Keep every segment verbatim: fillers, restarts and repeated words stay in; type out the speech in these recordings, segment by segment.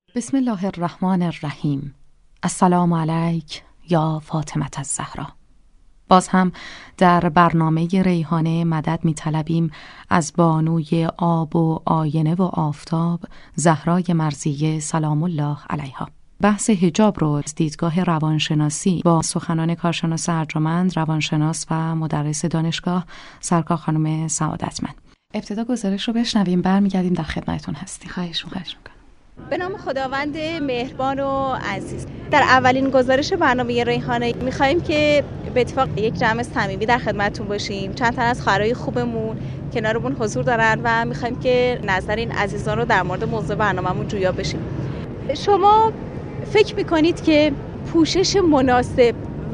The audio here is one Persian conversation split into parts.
بسم الله الرحمن الرحیم. السلام علیک یا فاطمه الزهرا. باز هم در برنامه ریحانه مدد می طلبیم از بانوی آب و آینه و آفتاب زهرای مرضیه سلام الله علیها. بحث حجاب رو از دیدگاه روانشناسی با سخنان کارشناس ارجمند، روانشناس و مدرس دانشگاه سرکار خانم سعادتمند. ابتدا گزارش رو بشنویم، برمیگردیم در خدمتتون هستیم. خواهش می‌کنم. به نام خداوند مهربان و عزیز. در اولین گزارش برنامه ریحانه می‌خوایم که به اتفاق یک جمع صمیمی در خدمتتون باشیم. چند تا از خواهرای خوبمون کنارمون حضور دارن و می‌خوایم که نظر این عزیزان رو در مورد موضوع برنامه‌مون جویا بشیم. شما فکر می‌کنید که پوشش مناسب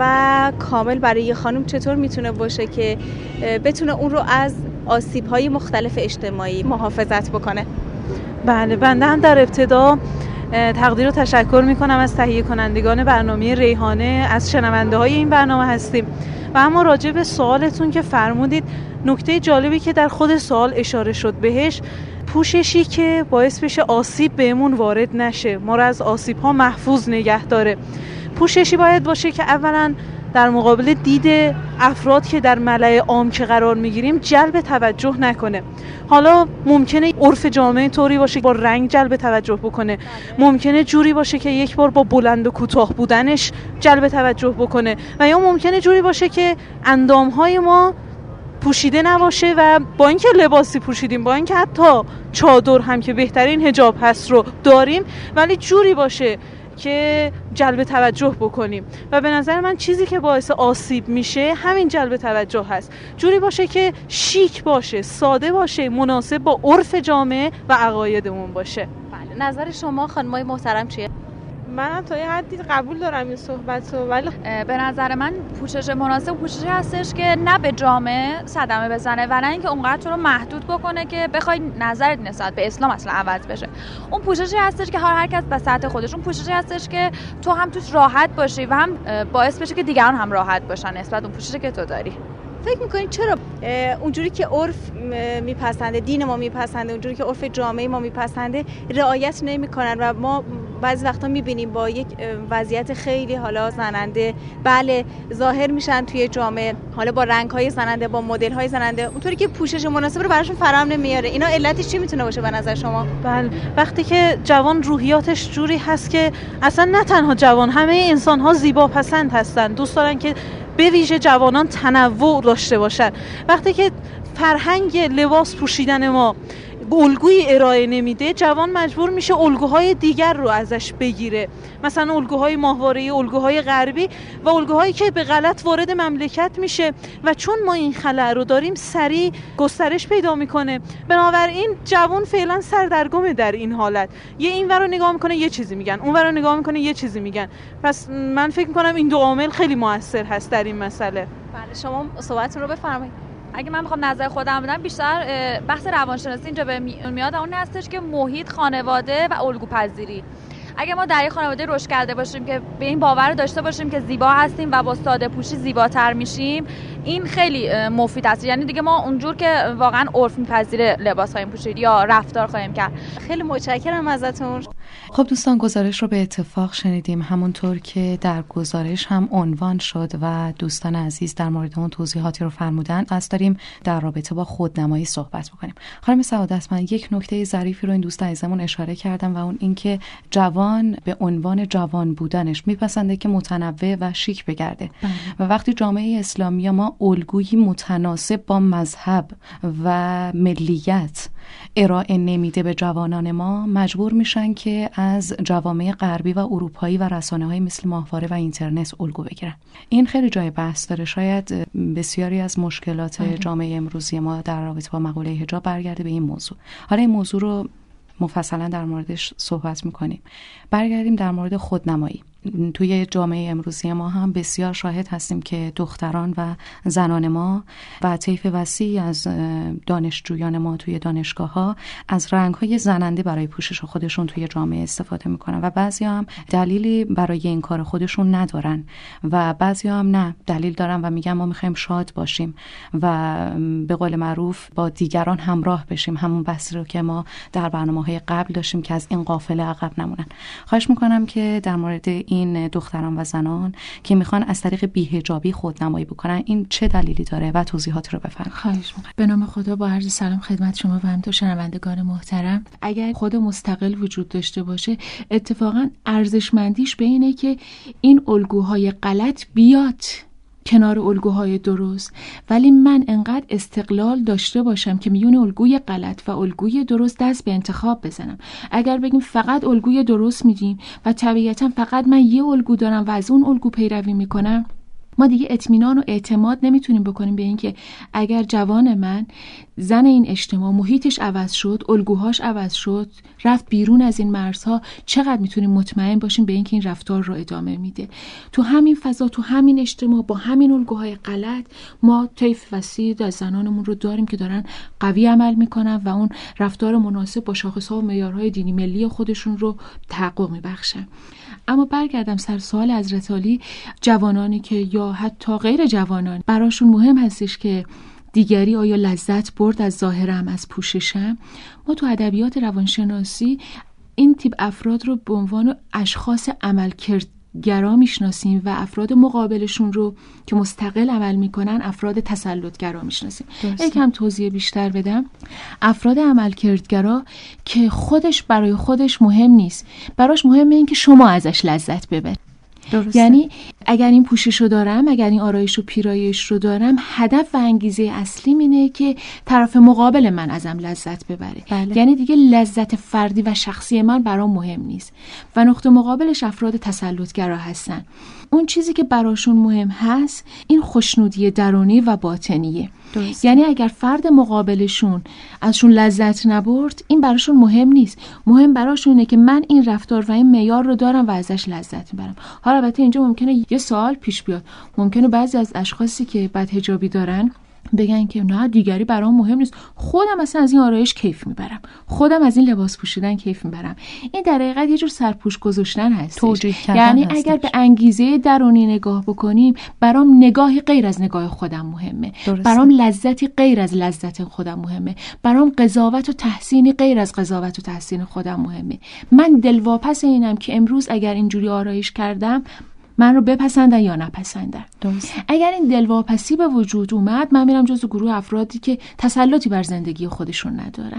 و کامل برای یه خانم چطور میتونه باشه که بتونه اون رو از آسیب‌های مختلف اجتماعی محافظت بکنه؟ بله، بنده هم در ابتدا تقدیر و تشکر میکنم از تهیه کنندگان برنامه ریحانه، از شنونده های این برنامه هستیم. و اما راجع به سوالتون که فرمودید، نکته جالبی که در خود سوال اشاره شد بهش، پوششی که باعث بشه آسیب بهمون وارد نشه، ما رو از آسیب ها محفوظ نگه داره. پوششی باید باشه که اولا در مقابل دید افراد که در ملأ عام که قرار میگیریم جلب توجه نکنه. حالا ممکنه عرف جامعه طوری باشه با رنگ جلب توجه بکنه، ممکنه جوری باشه که یک بار با بلند و کوتاه بودنش جلب توجه بکنه، و یا ممکنه جوری باشه که اندامهای ما پوشیده نباشه و با اینکه لباسی پوشیدیم، با اینکه حتی چادر هم که بهترین حجاب هست رو داریم، ولی جوری باشه که جلب توجه بکنیم. و به نظر من چیزی که باعث آسیب میشه همین جلب توجه هست. جوری باشه که شیک باشه، ساده باشه، مناسب با عرف جامعه و عقایدمون باشه. بله، نظر شما خانمای محترم چیه؟ من تا یه حدی قبول دارم این صحبتو، ولی به نظر من پوشش مناسب پوششی هستش که نه به جامعه صدمه بزنه و نه اینکه اونقدر تو رو محدود بکنه که بخوای نظرت نسبت به اسلام اصلا عوض بشه. اون پوششی هستش که هر کس به سطح خودش، اون پوششی هستش که تو هم توش راحت باشی و هم باعث بشه که دیگران هم راحت باشن نسبت اون پوششی که تو داری. فکر میکنید چرا اونجوری که عرف میپسنده، دین ما میپسنده، اونجوری که عرف جامعه ما میپسنده رعایت نمیکنن و ما بعضی وقتا میبینیم با یک وضعیت خیلی حالا زننده بله ظاهر میشن توی جامعه، حالا با رنگ‌های زننده، با مدل‌های زننده، اونطوری که پوشش مناسب رو براشون فراهم نمیاره. اینا علتش چی میتونه باشه به نظر شما؟ بله، وقتی که جوان روحیاتش جوری هست که اصلا نه تنها جوان، همه انسان‌ها زیبا پسند هستن، دوست دارن که به ویژه جوانان تنوع داشته باشن. وقتی که فرهنگ لباس پوشیدن ما الگوی ارائه نمیده، جوان مجبور میشه الگوهای دیگر رو ازش بگیره، مثلا الگوهای ماهواره‌ای، الگوهای غربی و الگوهایی که به غلط وارد مملکت میشه و چون ما این خلأ رو داریم سریع گسترش پیدا میکنه. بنابراین جوان فعلا سردرگمه در این حالت، یه این ور رو نگاه میکنه یه چیزی میگن، اون ور رو نگاه میکنه یه چیزی میگن. پس من فکر میکنم این دو عامل خیلی موثر هست در این مسئله. بله، شما صحبتتون رو بفرمایید. اگه من بخوام نظر خودم بدم، بیشتر بحث روانشناسی اینجا به میاد، اون هستش که محیط، خانواده و الگوپذیری. اگه ما در یک خانواده رشد کرده باشیم که به این باور داشته باشیم که زیبا هستیم و با ساده پوشی زیباتر میشیم، این خیلی مفید است. یعنی دیگه ما اونجور که واقعا عرف میپذیره لباس خواهیم پوشید یا رفتار خواهیم کرد. خیلی متشکرم ازتون. خب دوستان، گزارش رو به اتفاق شنیدیم، همونطور که در گزارش هم عنوان شد و دوستان عزیز در مورد اون توضیحاتی رو فرمودن. از داریم در رابطه با خودنمایی صحبت بکنیم. خانم سعادتمند یک نکته ظریفی رو این دوست عزیزمون اشاره کردن و اون این که جوان به عنوان جوان بودنش میپسنده که متنوع و شیک بگرده بله. و وقتی جامعه اسلامی ما الگویی متناسب با مذهب و ملیت ارائه نمیده به جوانان ما، مجبور میشن که از جوامع غربی و اروپایی و رسانه‌های مثل ماهواره و اینترنت الگو بگیرن. این خیلی جای بحث داره. شاید بسیاری از مشکلات جامعه امروزی ما در رابطه با مقوله حجاب برگرده به این موضوع. حالا این موضوع رو مفصلا در موردش صحبت میکنیم. برگردیم در مورد خودنمایی. توی جامعه امروزی ما هم بسیار شاهد هستیم که دختران و زنان ما و طیف وسیعی از دانشجویان ما توی دانشگاه‌ها از رنگ‌های زننده برای پوشش خودشون توی جامعه استفاده میکنن و بعضی هم دلیلی برای این کار خودشون ندارن و بعضی هم نه دلیل دارن و میگن ما میخوایم شاد باشیم و به قول معروف با دیگران همراه بشیم، همون بحثی رو که ما در برنامه‌های قبل داشتیم که از این قافله عقب نمونن. خواهش میکنم که در مورد این دختران و زنان که میخوان از طریق بی‌حجابی خودنمایی بکنن این چه دلیلی داره و توضیحات رو بفرمایید. خواهش میکنم. به نام خدا، با عرض سلام خدمت شما و همینطور شنوندگان محترم. اگر خود مستقل وجود داشته باشه، اتفاقا ارزشمندیش به اینه که این الگوهای غلط بیاد کنار الگوهای درست، ولی من انقدر استقلال داشته باشم که میون الگوی غلط و الگوی درست دست به انتخاب بزنم. اگر بگیم فقط الگوی درست میدیم و طبیعتا فقط من یه الگو دارم و از اون الگو پیروی میکنم، ما دیگه اطمینان و اعتماد نمیتونیم بکنیم به این که اگر جوان من، زن این اجتماع، محیطش عوض شد، الگوهاش عوض شد، رفت بیرون از این مرزها، چقدر میتونیم مطمئن باشیم به این که این رفتار رو ادامه میده. تو همین فضا، تو همین اجتماع، با همین الگوهای غلط، ما طیف وسیع از زنانمون رو داریم که دارن قوی عمل میکنن و اون رفتار مناسب با شاخص‌ها و معیارهای دینی ملی خودشون رو تحقق میبخشن. اما برگردم سر سوال حضرت علی، جوانانی که یا حتی غیر جوانان براشون مهم هستش که دیگری آیا لذت برد از ظاهرم، از پوششم، ما تو ادبیات روانشناسی این تیپ افراد رو به عنوان اشخاص عملکرد گرا میشناسیم و افراد مقابلشون رو که مستقل عمل میکنن افراد تسلطگرا میشناسیم. یکم توضیح بیشتر بدم. افراد عملکردگرا که خودش برای خودش مهم نیست، براش مهمه این که شما ازش لذت ببرید. درسته. یعنی اگر این پوشش رو دارم، اگر این آرایش و پیرایش رو دارم، هدف و انگیزه اصلیم اینه که طرف مقابل من ازم لذت ببره. بله. یعنی دیگه لذت فردی و شخصی من برام مهم نیست و نقطه مقابلش افراد تسلطگرا هستن. اون چیزی که براشون مهم هست این خوشنودی درونی و باطنیه. درسته. یعنی اگر فرد مقابلشون ازشون لذت نبرد، این براشون مهم نیست. مهم براشون اینه که من این رفتار و این معیار رو دارم و ازش لذت میبرم. حالا البته اینجا ممکنه یه سوال پیش بیاد. ممکنه بعضی از اشخاصی که بدحجابی دارن بگن که نه دیگری برام مهم نیست، خودم اصلا از این آرایش کیف میبرم، خودم از این لباس پوشیدن کیف میبرم. این در حقیقت یه جور سرپوش گذاشتن هست. یعنی هستش. اگر به انگیزه درونی نگاه بکنیم، برام نگاهی غیر از نگاه خودم مهمه. درسته. برام لذتی غیر از لذت خودم مهمه. برام قضاوت و تحسینی غیر از قضاوت و تحسین خودم مهمه. من دلواپس اینم که امروز اگر اینجوری آرایش کردم من رو بپسندن یا نپسندن. درست. اگر این دلواپسی به وجود اومد، من میرم جزو گروه افرادی که تسلطی بر زندگی خودشون ندارن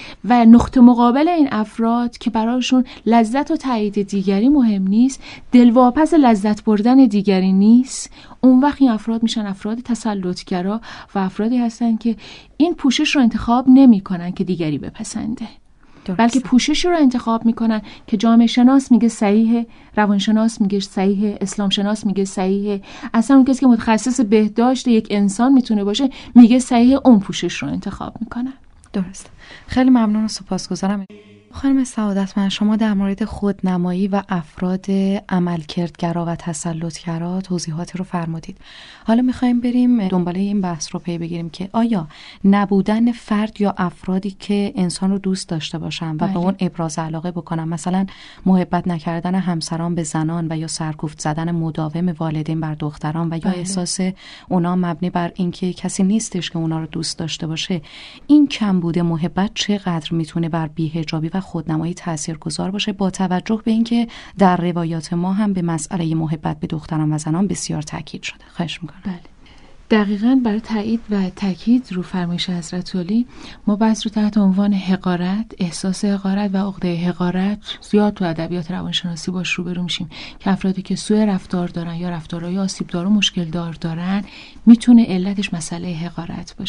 و نقطه مقابل این افراد که براشون لذت و تایید دیگری مهم نیست، دلواپس لذت بردن دیگری نیست، اون وقت این افراد میشن افراد تسلطگرا و افرادی هستن که این پوشش رو انتخاب نمی کنن که دیگری بپسنده. درسته. بلکه پوششی رو انتخاب میکنن که جامعه شناس میگه صحیحه، روانشناس میگه صحیحه، اسلام شناس میگه صحیحه، اصلا اون کسی که متخصص بهداشت یک انسان میتونه باشه میگه صحیحه، اون پوشش رو انتخاب میکنن. درست. خیلی ممنون و سپاسگزارم. خانم سعادتمند، شما در مورد خودنمایی و افراد عملکردگرا و تسلطگرا توضیحاتی رو فرمودید. حالا میخوایم بریم دنباله این بحث رو پی بگیریم که آیا نبودن فرد یا افرادی که انسان رو دوست داشته باشن و بله. به اون ابراز علاقه بکنن، مثلا محبت نکردن همسران به زنان و یا سرکوفت زدن مداوم والدین بر دختران و یا بله. احساس اونا مبنی بر اینکه کسی نیستش که اونا رو دوست داشته باشه، این کمبود محبت چقدر میتونه بر بی‌حجابی و خودنمایی تاثیرگذار باشه، با توجه به اینکه در روایات ما هم به مسئله محبت به دختران و زنان بسیار تاکید شده. خواهش می‌کنم. بله. دقیقاً برای تایید و تاکید رو فرمایش حضرت علی ما بحث رو تحت عنوان حقارت، احساس حقارت و عقده حقارت زیاد تو ادبیات روانشناسی باش روبرو میشیم که افرادی که سوء رفتار دارن یا رفتارهای آسیب‌دار و مشکل دار دارن میتونه علتش مسئله حقارت باشه.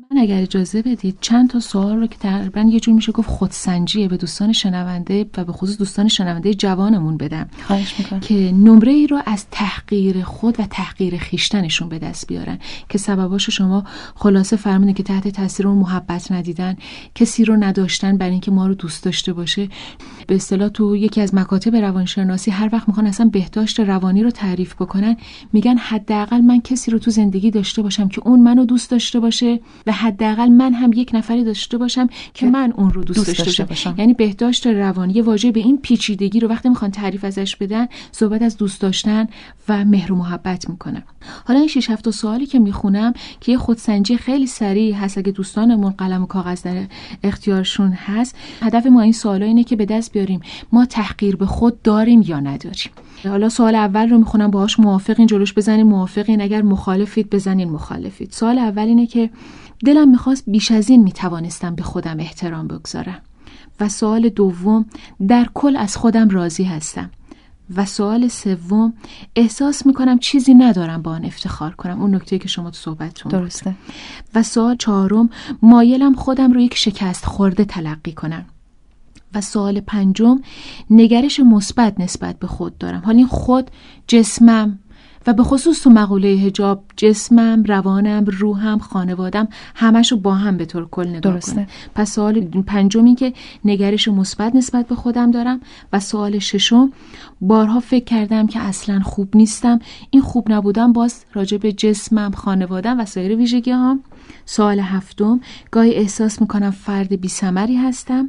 اگر اجازه بدید چند تا سوال رو که تقریبا یه جور میشه گفت خودسنجیه به دوستان شنونده و به خصوص دوستان شنونده جوانمون بدم. خواهش میکنم که نمره ای رو از تحقیر خود و تحقیر خیشتنشون به دست بیارن که سبباشو شما خلاصه فرمودین که تحت تاثیر اون محبت ندیدن، کسی رو نداشتن برای اینکه ما رو دوست داشته باشه. به اصطلاح تو یکی از مکاتب روانشناسی هر وقت میخوان اصلا بهداشت روانی رو تعریف بکنن میگن حداقل من کسی رو تو زندگی داشته باشم که اون منو دوست داشته باشه و حداقل من هم یک نفری داشته باشم که من اون رو دوست, دوست داشته, داشته باشم. یعنی بهداشت روانی یه واژه به این پیچیدگی رو وقتی میخوان تعریف ازش بدن صحبت از دوست داشتن و مهر و محبت میکنن. حالا این شش هفت سوالی که میخونم که یه خودسنجی خیلی سریع هست اگه دوستانمون قلم و کاغذ در اختیارشون هست، هدف ما این سوالا اینه که به دست بیاریم ما تحقیر به خود داریم یا نداریم. حالا سوال اول رو میخونم باهاش موافقین جلوش بزنین موافقین، اگر مخالفید بزنین مخالفید. سوال اول اینه که دلم میخواست بیش از این میتوانستم به خودم احترام بگذارم. و سوال دوم در کل از خودم راضی هستم. و سوال سوم احساس میکنم چیزی ندارم با آن افتخار کنم، اون نکته که شما تو صحبتتون درسته. و سوال چهارم مایلم خودم رو یک شکست خورده تلقی کنم. و سوال پنجم نگرش مثبت نسبت به خود دارم. حالا این خود جسمم و به خصوص تو مقوله حجاب جسمم، روانم، روحم، خانوادم همشو با هم به طور کل نگاه درسته. کنم. پس سوال پنجم این که نگرش مثبت نسبت به خودم دارم. و سوال ششم بارها فکر کردم که اصلا خوب نیستم. این خوب نبودم باز راجع به جسمم، خانوادم و سایر ویژگی‌هام. سوال هفتم گاهی احساس میکنم فرد بی‌ثمری هستم.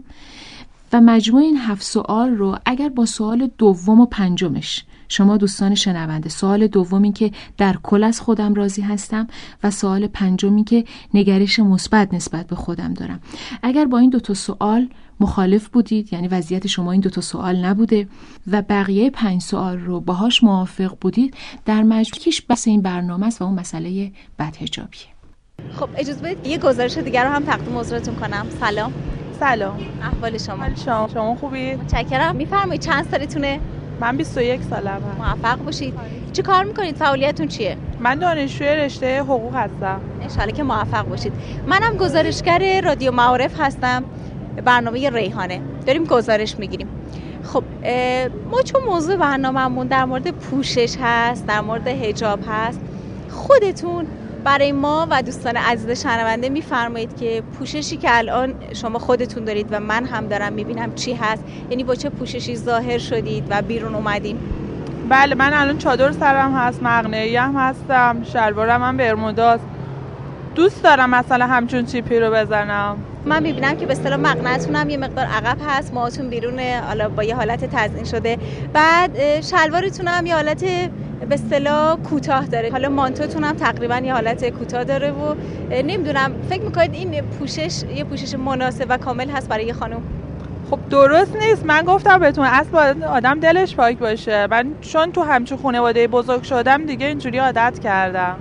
و مجموع این هفت سوال رو اگر با سوال دوم و پنجمش شما دوستان شنونده، سوال دومی که در کل از خودم راضی هستم و سوال پنجمی که نگرش مثبت نسبت به خودم دارم، اگر با این دو تا سوال مخالف بودید، یعنی وضعیت شما این دو تا سوال نبوده و بقیه پنج سوال رو باهاش موافق بودید، در مجموعش بحث این برنامه است و اون مسئله بدحجابیه. خب اجازه بدید یه گزارش دیگر رو هم تقدیم حضورتون کنم. سلام. سلام. احوال شما؟ شما شما خوبید؟ متشکرم. میفرمایید چند سالتونه؟ من بیست و یک سالمه. موفق باشید. چی کار میکنید؟ فعالیتتون چیه؟ من دانشجوی رشته حقوق هستم. انشالله که موفق باشید. منم گزارشگر رادیو معارف هستم، برنامه ریحانه داریم گزارش میگیریم. خب ما چون موضوع برنامه‌مون در مورد پوشش هست، در مورد حجاب هست، خودتون برای ما و دوستان عزیز شنونده میفرمایید که پوششی که الان شما خودتون دارید و من هم دارم میبینم چی هست، یعنی با چه پوششی ظاهر شدید و بیرون اومدین؟ بله من الان چادر سرم هست، مقنعه‌ای هم هستم، شلوارم هم برموداست. دوست دارم مثلا همچون چیپی رو بزنم. من میبینم که به اصطلاح مقنعتون هم یه مقدار عقب هست، موهاتون بیرونه، حالا با یه حالت تزیین شده، بعد شلوارتون هم یه حالت به اصطلاح کوتاه داره، حالا مانتوتون هم تقریبا یه حالت کوتاه داره و نمیدونم فکر میکنید این پوشش یه پوشش مناسب و کامل هست برای یه خانم؟ خب درست نیست. من گفتم بهتون اصلا آدم دلش پاک باشه. من چون تو همچون خانواده بزرگ شدم دیگه اینجوری عادت کردم.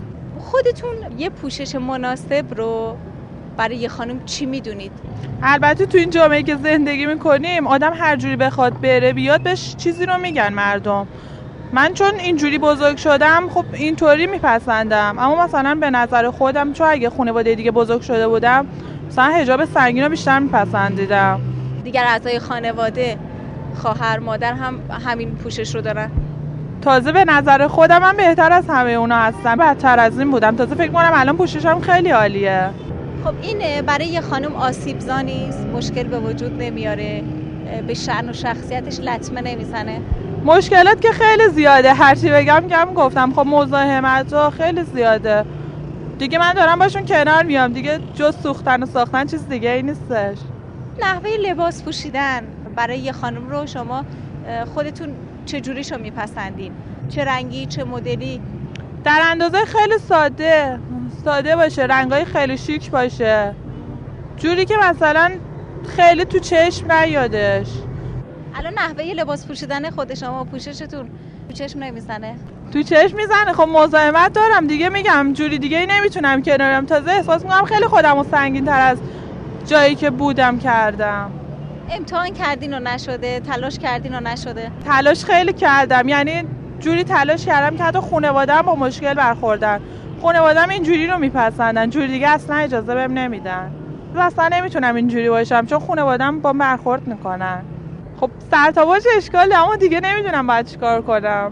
خودتون یه پوشش مناسب رو برای یه خانم چی میدونید؟ البته تو این جامعه که زندگی میکنیم آدم هر جوری بخواد بره بیاد بهش چیزی رو میگن مردم. من چون اینجوری بزرگ شدم خب اینطوری میپسندم، اما مثلا به نظر خودم چون اگه خانواده دیگه بزرگ شده بودم مثلا حجاب سنگین رو بیشتر میپسندیدم. دیگر اعضای خانواده، خواهر مادر هم همین پوشش رو دارن؟ تازه به نظر خودم من بهتر از همه اونا هستم، بدتر از این بودم. تازه فکر کنم الان پوششم خیلی عالیه. خب این برای یه خانم آسیب‌زا نیست؟ مشکل به وجود نمیاره؟ به شأن و شخصیتش لطمه نمیزنه؟ مشکلات که خیلی زیاده، هرچی بگم کم گفتم. خب مزاحمت ها خیلی زیاده دیگه. من دارم باشون کنار میام دیگه، جز سوختن و ساختن چیز دیگه ای نیستش. نحوه لباس پوشیدن برای یه خانم رو شما خودتون چه جوریشو میپسندین؟ چه رنگی، چه مدلی؟ در اندازه خیلی ساده ساده باشه، رنگای خیلی شیک باشه، جوری که مثلا خیلی تو چشم نیادش. الان نحوه لباس پوشیدن خود شما، پوششتون تو چشم نمیزنه؟ تو چشم میزنه. خب مزاحمت دارم دیگه، میگم جوری دیگه ای نمیتونم کنارم. تازه احساس میکنم خیلی خودمو سنگین تر از جایی که بودم کردم. امتحان کردین و نشده؟ تلاش کردین و نشده؟ تلاش خیلی کردم، یعنی جوری تلاش کردم که حتی خانواده‌ام با مشکل برخوردن. خانواده‌ام اینجوری رو میپسندن، جوری دیگه اصلا اجازه بهم نمیدن. اصلا نمیتونم اینجوری باشم چون خانواده‌ام با من برخورد میکنن. خب سرتاپاش اشکاله، اما دیگه نمیدونم باید چیکار کنم.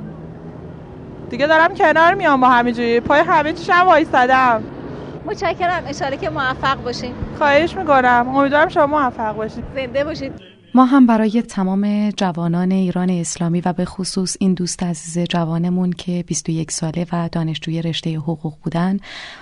دیگه دارم کنار میام با همینجوری، پای همه چیشم وایسادم. متشکرم، اشاره که موفق باشین. خواهش میکنم، امیدوارم شما موفق باشید. زنده باشید. ما هم برای تمام جوانان ایران اسلامی و به خصوص این دوست عزیز جوانمون که بیست و یک ساله و دانشجوی رشته حقوق بودن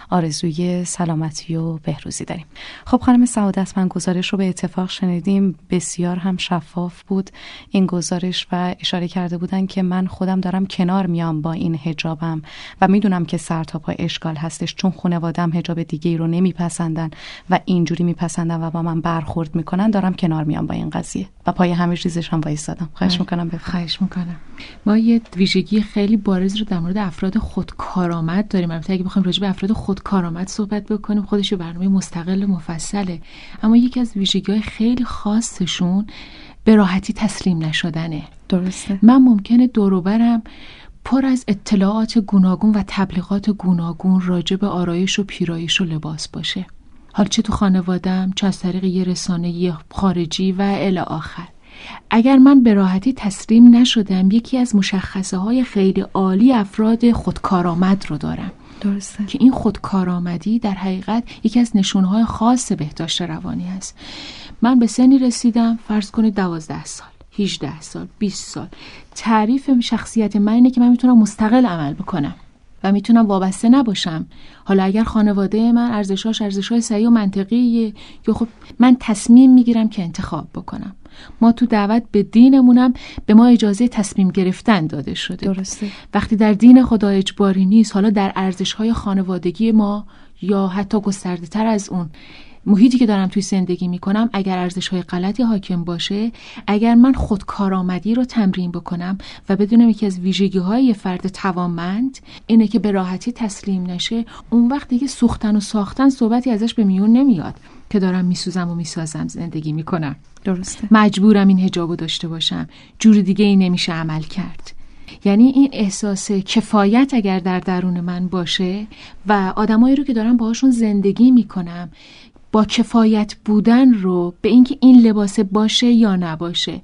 آرزوی سلامتی و بهروزی داریم. خب خانم سعادت، من گزارش رو به اتفاق شنیدیم، بسیار هم شفاف بود این گزارش و اشاره کرده بودن که من خودم دارم کنار میام با این حجابم و میدونم که سر تا پا اشکال هستش چون خانواده‌ام حجاب دیگه ای رو نمیپسندن و اینجوری میپسندن و با من برخورد میکنن، دارم کنار میام با این قضیه و پای همه چیزش هم وایسادم. خواهش میکنم بفرمایید. خواهش میکنم. ما یه ویژگی خیلی بارز رو در مورد افراد خودکارآمد داریم. البته اگه بخوایم راجع به افراد خودکارآمد صحبت بکنیم خودش برنامه مستقل مفصله، اما یکی از ویژگی‌های خیلی خاصشون به راحتی تسلیم نشدنه. درسته. من ممکنه دور و برم پر از اطلاعات گوناگون و تبلیغات گوناگون راجع به آرایش و پیرایش و لباس باشه، حالا چه تو خانواده‌ام چه از طریق یه رسانه خارجی و الی آخر. اگر من به راحتی تسلیم نشدم، یکی از مشخصه های خیلی عالی افراد خودکارآمد رو دارم. درسته. که این خودکارآمدی در حقیقت یکی از نشونهای خاص بهداشت روانی است. من به سنی رسیدم، فرض کنید دوازده سال، هجده سال، بیست سال. تعریف شخصیت من اینه که من میتونم مستقل عمل بکنم و میتونم وابسته نباشم. حالا اگر خانواده من ارزشاش ارزشای صحیح و منطقیه، یا خب من تصمیم میگیرم که انتخاب بکنم. ما تو دعوت به دینمونم به ما اجازه تصمیم گرفتن داده شده. درسته. وقتی در دین خدا اجباری نیست، حالا در ارزش‌های خانوادگی ما یا حتی گسترده تر از اون محیطی که دارم توی زندگی میکنم، اگر ارزش‌های غلطی حاکم باشه، اگر من خودکارآمدی رو تمرین بکنم و بدونم یکی از ویژگی‌های فرد توانمند اینه که به راحتی تسلیم نشه، اون وقت دیگه سوختن و ساختن صحبتی ازش به میون نمیاد که دارم میسوزم و میسازم زندگی میکنم. درسته. مجبورم این حجابو داشته باشم، جور دیگه ای نمیشه عمل کرد. یعنی این احساس کفایت اگر در درون من باشه و آدمایی رو که دارم باهاشون زندگی میکنم با کفایت بودن رو به اینکه این لباس باشه یا نباشه،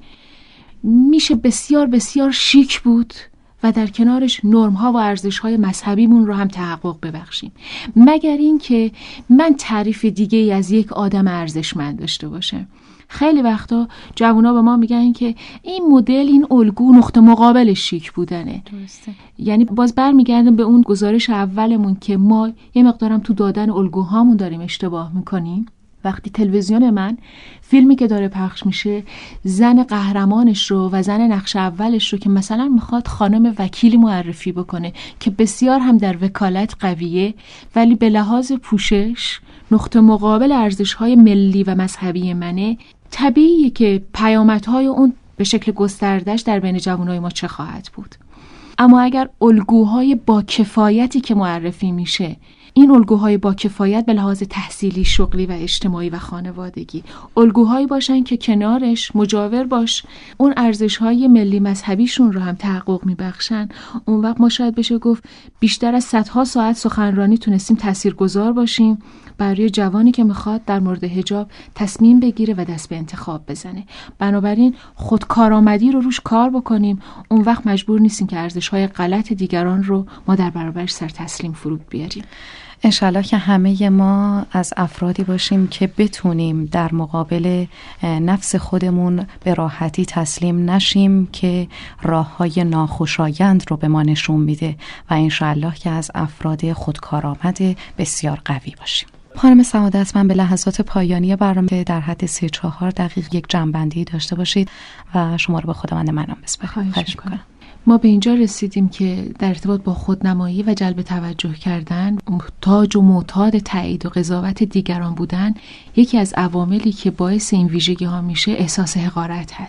میشه بسیار بسیار شیک بود و در کنارش نرم‌ها و ارزش‌های مذهبیمون رو هم تحقق ببخشیم، مگر اینکه من تعریف دیگه‌ای از یک آدم ارزشمند داشته باشم. خیلی وقتا جوونا به ما میگن که این مدل، این الگو نقطه مقابل شیک بودنه. درسته. یعنی باز برمیگردم به اون گزارش اولمون که ما یه مقدارم تو دادن الگوهامون داریم اشتباه میکنیم. وقتی تلویزیون من فیلمی که داره پخش میشه زن قهرمانش رو و زن نقش اولش رو که مثلا میخواد خانم وکیلی معرفی بکنه که بسیار هم در وکالت قویه ولی به لحاظ پوشش نقطه مقابل ارزش‌های ملی و مذهبی منه، طبیعیه که پیامدهای اون به شکل گسترده‌اش در بین جوانای ما چه خواهد بود. اما اگر الگوهای با کفایتی که معرفی میشه، این الگوهای با کفایت به لحاظ تحصیلی، شغلی و اجتماعی و خانوادگی الگوهایی باشن که کنارش مجاور باش اون ارزش‌های ملی مذهبیشون رو هم تحقق میبخشن، اون وقت ما شاید بشه گفت بیشتر از صدها ساعت سخنرانی تونستیم تاثیرگذار باشیم برای جوانی که میخواد در مورد حجاب تصمیم بگیره و دست به انتخاب بزنه. بنابراین خودکارآمدی رو روش کار بکنیم، اون وقت مجبور نیستیم که ارزش‌های غلط دیگران رو ما در برابرش سر تسلیم فرود بیاریم. انشالله که همه ما از افرادی باشیم که بتونیم در مقابل نفس خودمون به راحتی تسلیم نشیم که راه‌های ناخوشایند رو به ما نشون میده و انشالله که از افراد خودکارآمد بسیار قوی باشیم. خانم سعادت، من به لحظات پایانی برنامه در حد سی چهار دقیقه یک جنبندی داشته باشید و شما رو به خداوند منام بسپارم. خواهش میکنم. ما به اینجا رسیدیم که در ارتباط با خودنمایی و جلب توجه کردن، محتاج و معتاد تایید و قضاوت دیگران بودن، یکی از عواملی که باعث این ویژگی ها میشه احساس حقارت هست.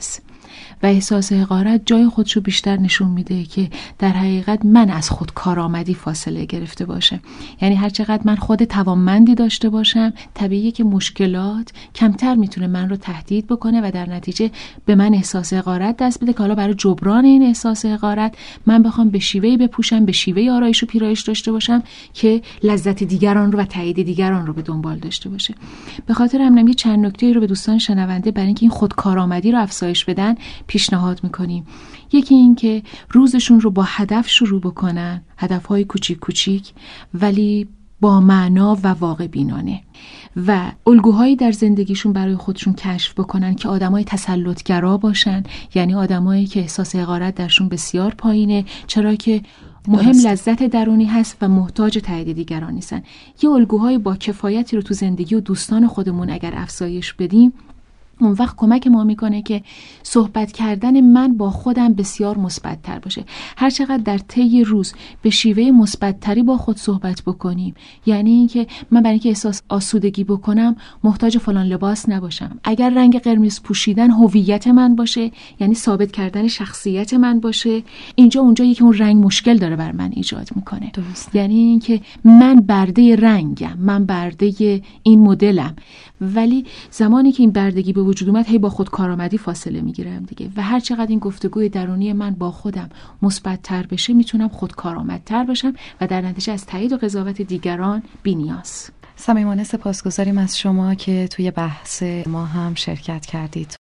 و احساس حقارت جای خودشو بیشتر نشون میده که در حقیقت من از خود کارآمدی فاصله گرفته باشه. یعنی هر چقدر من خود توانمندی داشته باشم، طبیعیه که مشکلات کمتر میتونه من رو تهدید بکنه و در نتیجه به من احساس حقارت دست بده که حالا برای جبران این احساس حقارت من بخوام به شیوهی بپوشم، به شیوه آرایش و پیرایش داشته باشم که لذت دیگران رو و تایید دیگران رو به دنبال داشته باشه. به خاطر همین یه چند نکته رو به دوستان شنونده برای اینکه این خودکارآمدی رو افزایش بدن پیشنهاد میکنیم. یکی این که روزشون رو با هدف شروع بکنن، هدفهای کوچیک کوچیک ولی با معنا و واقع بینانه، و الگوهایی در زندگیشون برای خودشون کشف بکنن که آدمای تسلطگرا باشن، یعنی آدمایی که احساس حقارت درشون بسیار پایینه، چرا که مهم لذت درونی هست و محتاج تایید دیگران نیستن. یه الگوهای با کفایتی رو تو زندگی و دوستان خودمون اگر افزایش بدیم، اون وقت کمک ما میکنه که صحبت کردن من با خودم بسیار مثبت‌تر باشه. هر چقدر در طی روز به شیوه مثبت‌تری با خود صحبت بکنیم، یعنی اینکه من برای اینکه احساس آسودگی بکنم محتاج فلان لباس نباشم. اگر رنگ قرمز پوشیدن هویت من باشه، یعنی ثابت کردن شخصیت من باشه، اینجا اونجایی که اون رنگ مشکل داره بر من ایجاد میکنه. درست. یعنی اینکه من برده رنگم، من برده این مدلم، ولی زمانی که این بردگی به وجود اومد هی با خود کارآمدی فاصله میگیرم دیگه، و هر چقدر این گفتگوی درونی من با خودم مثبت‌تر بشه میتونم خود کارآمدتر باشم و در نتیجه از تایید و قضاوت دیگران بی‌نیاز. صمیمانه سپاسگزاریم از شما که توی بحث ما هم شرکت کردید.